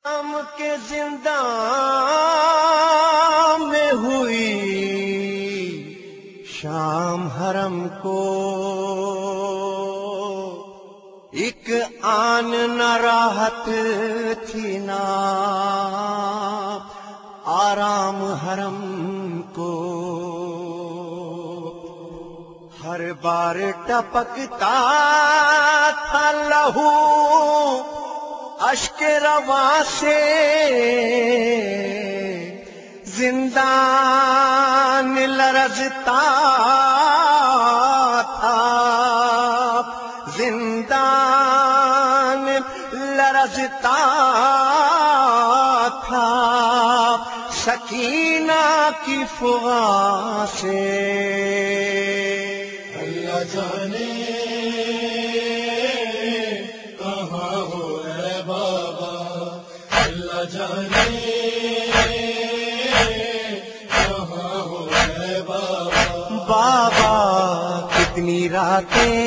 ہم کے زندان میں ہوئی شام حرم کو ایک آن نہ راحت تھی نہ آرام حرم کو، ہر بار ٹپکتا تھا لہو اشک رواں سے، زندان لرزتا تھا، زندان لرزتا تھا سکینہ کی فغاں سے۔ اللہ جانے کہاں ہو اے بابا، اللہ جانے کہاں ہو اے بابا۔ بابا کتنی راتیں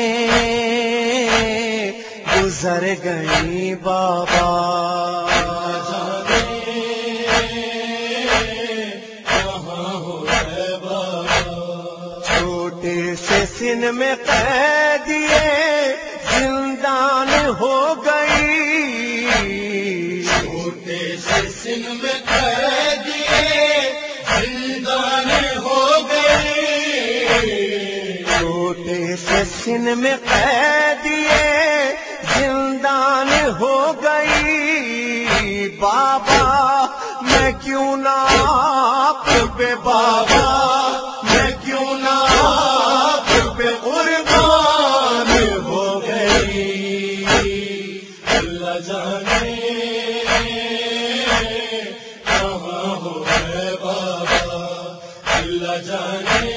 گزر گئی بابا، سن میں قیدیے زندان ہو گئی، چھوٹے سے سن میں قیدیے زندان ہو گئی، چھوٹے سے سن میں قیدیے زندان ہو گئی۔ بابا میں کیوں نہ آپ پہ، بابا میں کیوں نہ آپ پہ قربان ہو گئی۔ اللہ جانے کہاں ہو اے بابا، اللہ جانے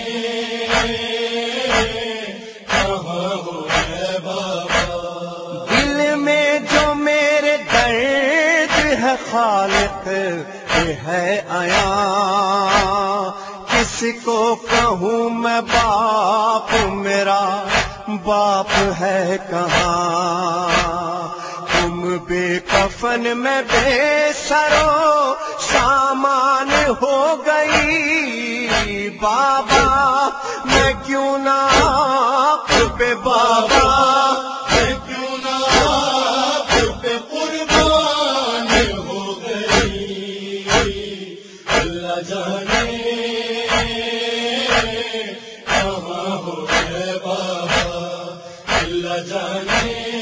کہاں ہو اے بابا۔ دل میں جو میرے درد ہے خالق یہ ہے عیاں، کس کو کہوں میں باپ، میرا باپ ہے کہاں؟ تم بے کفن میں بے سرو سامان ہو گئی، بابا میں کیوں نہ آپ پہ، بابا میں کیوں نہ آپ پہ قربان ہو گئی۔ اللہ جانے کہاں ہو اے بابا، اللہ جانے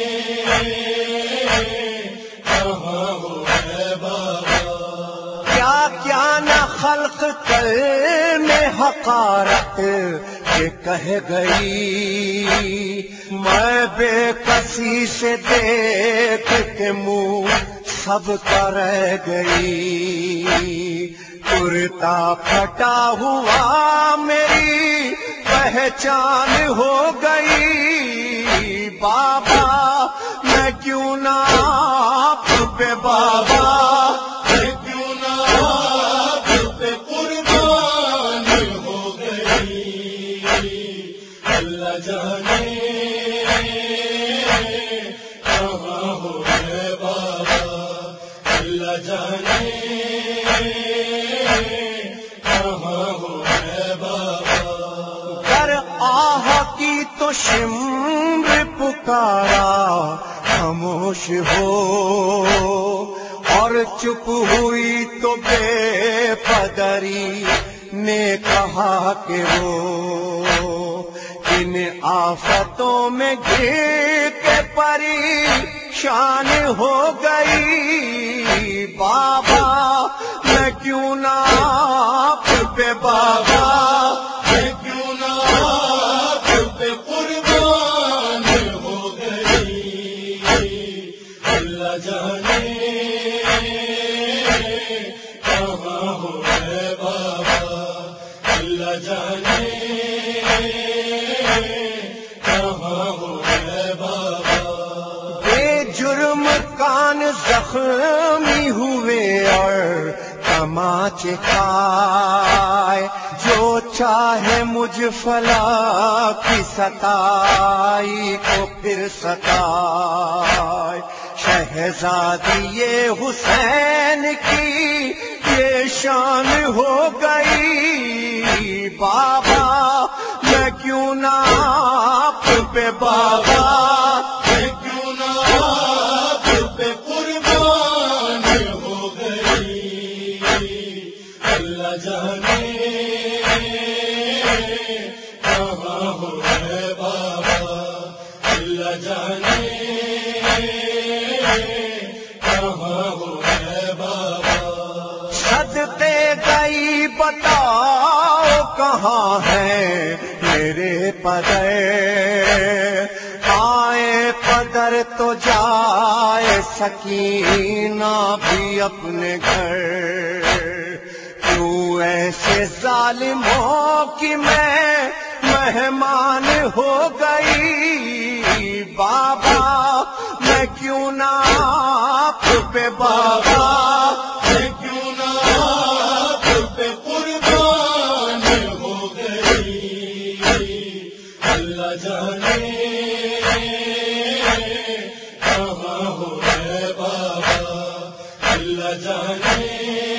کہاں ہو اے بابا۔ کیا کیا نہ خلق کر میں حقارت یہ کہہ گئی، میں بے کسی سے دیکھ کے منہ سب کا رہ گئی، کرتا پھٹا ہوا میری پہچان ہو گئی، بابا میں کیوں نہ آپ پہ، بابا میں کیوں نہ آپ پہ قربان ہو گئی۔ اللہ جانے کہاں ہو اے بابا، اللہ جانے کہاں ہو اے بابا۔ در آہ کی تو شمر پکارا خاموش ہو، اور چپ ہوئی تو بے پدری نے کہا کہ وہ ان آفتوں میں گر کے پریشان ہو گئی، بابا میں کیوں نہ آپ پہ، بابا میں کیوں نہ آپ پہ قربان ہو گئی۔ اللہ جانے کہاں ہو اے بابا، اللہ جانے کہاں ہو اے بابا۔ بے جرم کان زخمی ہوئے اور تماچے کھائے، جو چاہے مجھ فلا کی ستائی کو پھر ستائے، شہزادی حسین کی یہ شان ہو گئی بابا، میں کیوں نہ آپ پہ بابا، میں کیوں نہ آپ پہ قربان ہو گئی، اللہ جانے کہاں ہو ہے بابا، اللہ جانے کہاں ہو ہے بابا، صدقے گئی بتاؤ کہاں ہے میرے پدر، آئے پدر تو جائے سکینہ بھی اپنے گھر، کیوں ایسے ظالموں کی میں مہمان ہو گئی بابا، میں کیوں نہ آپ پہ بابا، میں کیوں نہ آپ پہ قربان ہو گئی، اللہ جانے کہاں ہو ہے بابا، اللہ جانے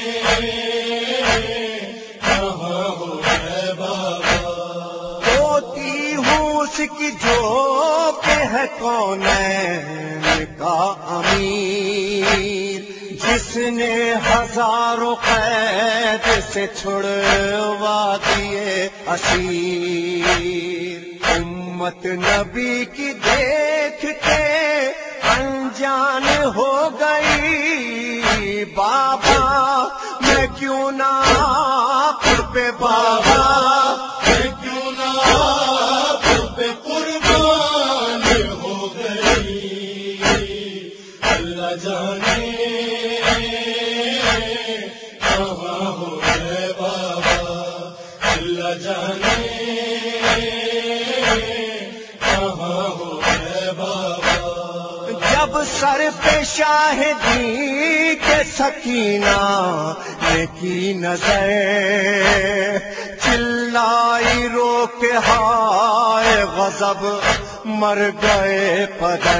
کہاں ہو ہے بابا، ہوتی ہوں اس کی جو کہ ہے کونین کا امیر، جس نے ہزاروں قید سے چھڑوا دیے اسیر، امت نبی کی دیکھ کے انجان ہو گئی بابا، میں کیوں نہ آپ پہ بابا، میں کیوں نہ آپ پہ قربان ہو گئی، اللہ جانے کہاں ہو ہے بابا، اللہ جانے کہاں ہو ہے بابا، جب سر پہ شاہدی کے سکینہ نے کی نظر، چلائی رو کے ہائے غضب مر گئے پدر،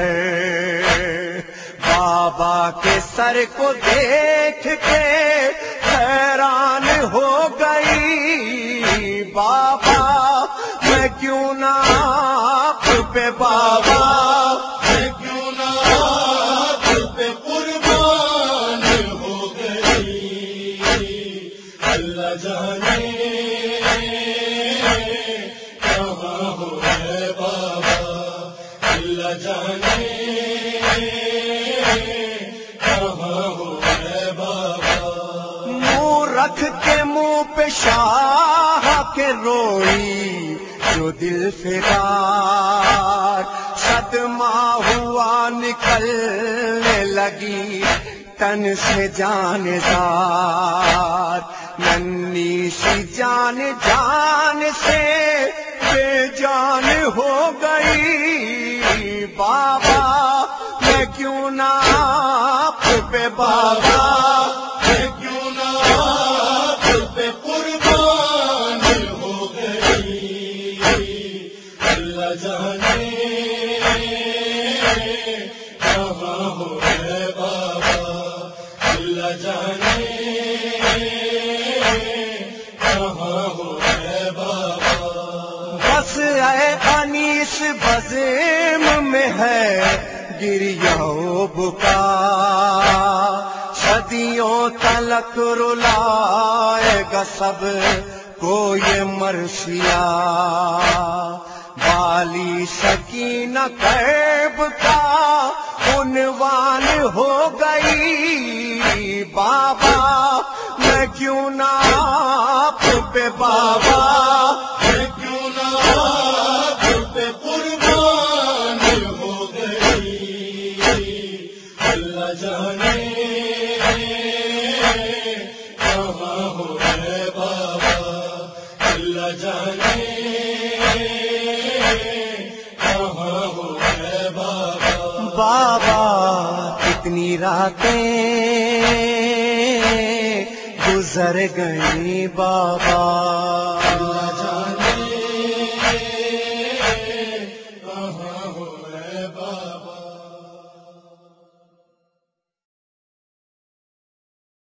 بابا کے سر کو دیکھ کے حیران ہو گئی بابا، میں کیوں نہ آپ پہ بابا، میں کیوں نہ آپ پہ قربان ہو گئی، اللہ جانے کہاں ہو ہے بابا، اللہ جانے کہاں ہو ہے بابا، منہ رکھ کے منہ پہ شاہ کے روئی جو دل فدار، صدمہ ہوا نکلنے لگی تن سے جان زار، ننھی سی جان جان سے بے جان ہو گئی بابا، میں کیوں نہ آپ پہ بابا، میں کیوں نہ آپ پہ قربان ہو گئی، اللہ جانے کہاں ہو ہے بابا، اللہ جانے کہاں ہو ہے بابا، بس اے انیس بزم میں ہے گریہ و بکا، صدیوں تلک رلائے گا سب کو یہ مرثیہ، بالی سکینہ کرب کا عنوان ہو گئی بابا، میں کیوں نہ آپ پہ بابا، میں کیوں نہ آپ پہ قربان ہو گئی، اللہ جانے کہاں ہو ہے بابا، اللہ جانے کہاں ہو ہے بابا، بابا کتنی راتیں گزر گئی بابا،